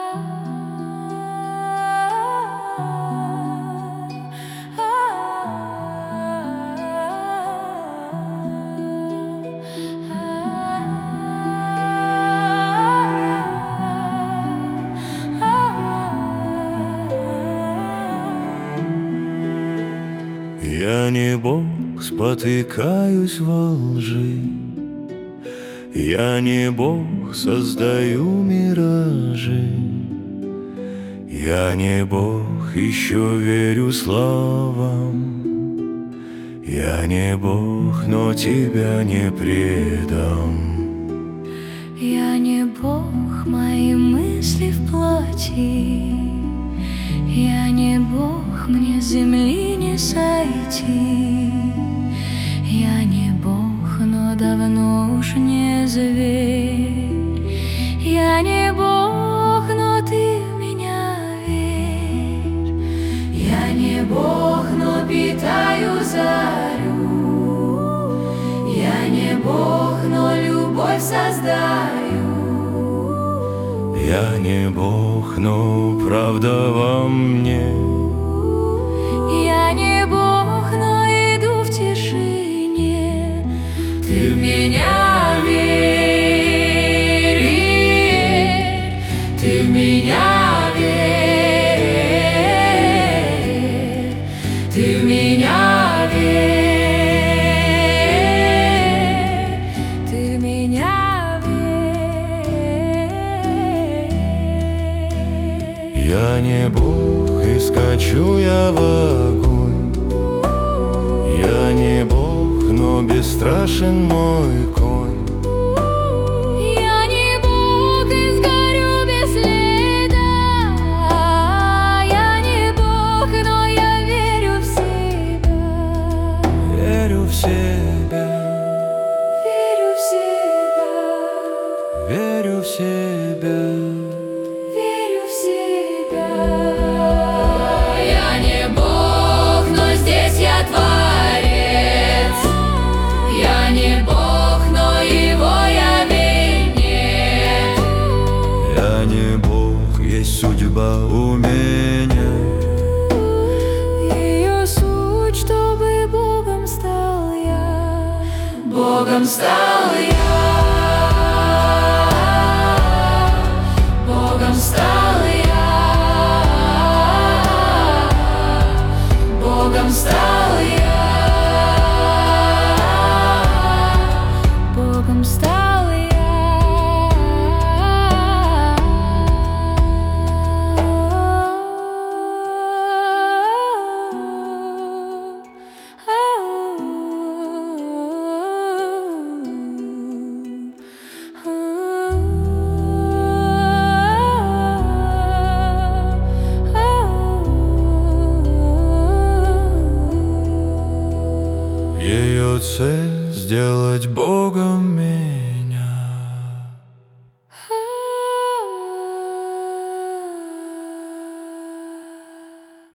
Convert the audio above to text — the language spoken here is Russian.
Я не Бог, спотыкаюсь во лжи. Я не Бог, создаю миражи. Я не Бог, еще верю словам. Я не Бог, но тебя не предам. Я не Бог, мои мысли в плоти. Я не Бог, мне с земли не сойти. Я не Бог, но давно уж не зверь. Я не Бог, но ты в меня верь. Я не Бог, но питаю зарю. Я не Бог, но любовь создаю. Я не Бог, но правда во мне. Я не Бог, но иду в тишине. Ты в меня верь, ты в меня верь, ты в меня верь, ты в меня верь. Я не Бог, и скачу я в огонь. Я не Бог, но бесстрашен мой конь. Я не Бог, и сгорю без следа. Я не Бог, но я верю в себя. Верю в себя, Верю в себя. верю в себя. Верю в себя. Я не Бог, но здесь я творец. Я не Бог, но его я венец. Я не Бог, есть судьба у меня. Ее суть, чтобы Богом стал я. Богом стал я. Богом стал я. Богом стал я. Богом стал я. Ее цель сделать Богом меня.